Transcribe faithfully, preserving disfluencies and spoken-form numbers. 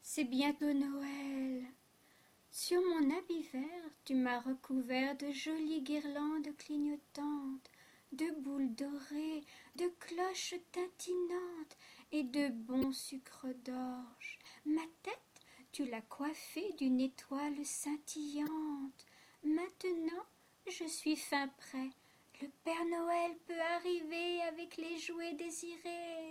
C'est bientôt Noël. Sur mon habit vert, tu m'as recouvert de jolies guirlandes clignotantes, de boules dorées, de cloches tintinantes et de bons sucres d'orge. Ma tête, tu l'as coiffée d'une étoile scintillante. Maintenant, je suis fin prêt. Le Père Noël peut arriver avec les jouets désirés.